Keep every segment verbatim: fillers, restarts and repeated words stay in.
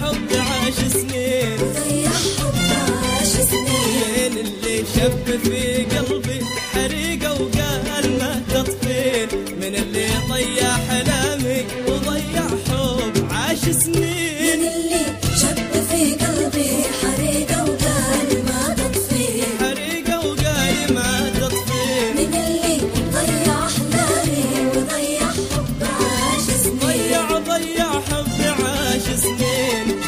حب عاش سنين، ضيع حب عاش سنين. من اللي شب في قلبي حريقة وقال ما تطفين، من اللي ضيع حلامي وضيع حب عاش سنين، من اللي شب في قلبي حريقة وقال ما تطفين، حريقة وقال ما تطفين، من اللي ضيع أحلامي وضيع حب عاش سنين. ضيع ضيع حب عاش سنين.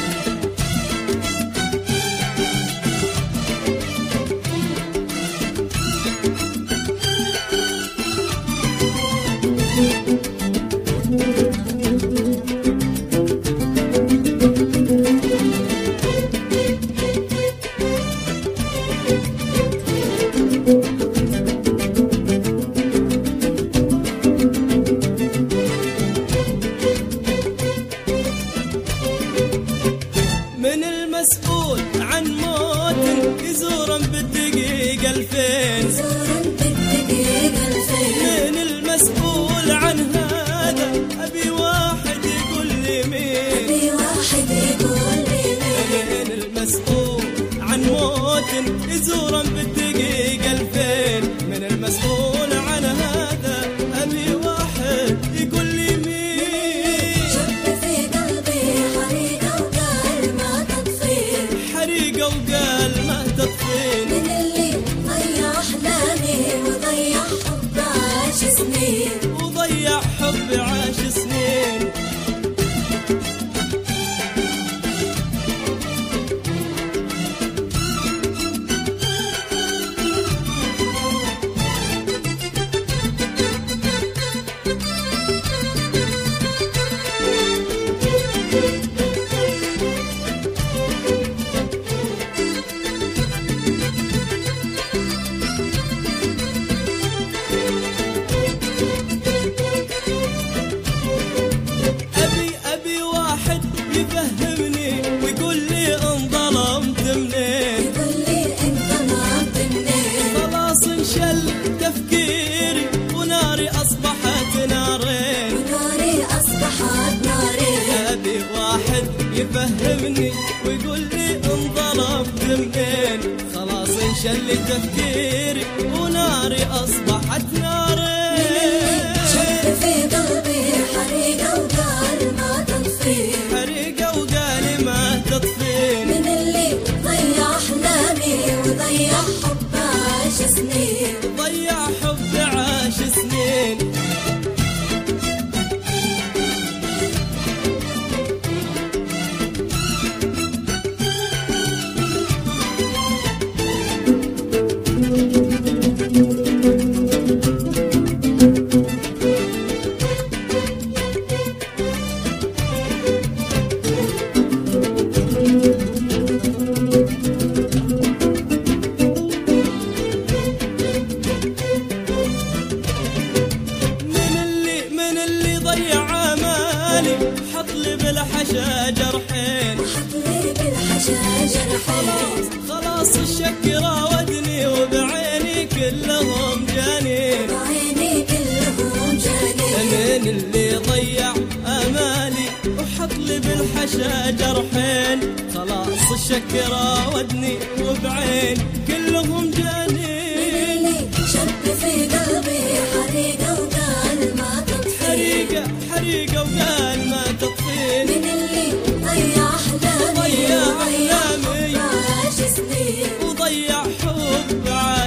من المسؤول عن موت يزورا بالدقيقة ألفين، زورا بالدقيقة ألفين. من المسؤول عن هذا أبي واحد يقول لي مين، أبي واحد يقول لي مين. من المسؤول عن موت يزورا بالدقيقة ألفين، من المسؤول عن هذا أبي واحد يقول لي مين. شب في قلبي حريقة وقال ما تطفين، حريقة وقال ما تطفين، من اللي ضيع أحلامي وضيع حب عاش سنين. وضيع حب عاش سنين. أبي أبي واحد يفهمني ويقول لي انظلمت منين، يقول لي أنت ظلمت منين. خلاص انشل تفكيري وناري أصبحت نارين، وناري أصبحت نارين. أبي واحد يفهمني ويقول لي انظلمت منين، خلاص انشل تفكيري وناري أصبحت نارين. شب في قلبي حريقة وقال ما تطفين، حريقة وقال ما تطفين، من اللي ضيع أحلامي وضيع حب عاش سنين. ضيع حب عاش سنين. من اللي من اللي ضيع امالي حط لي بالحشا جرحين، حط لي بالحشا جرحين. خلاص الشك راودني وبعيني كلهم جانين، وعيني كلهم جانين. من اللي ضيع امالي وحط لي بالحشا جرحين، خلاص الشك راودني وبعين كلهم جانين. اللي شب في قلبي حريقة وقال ما تطفين، حريقة حريقة وقال ما تطفين، من اللي ضيع أحلامي ضيع وضيع أحلامي حب عاش سنين. وضيع حب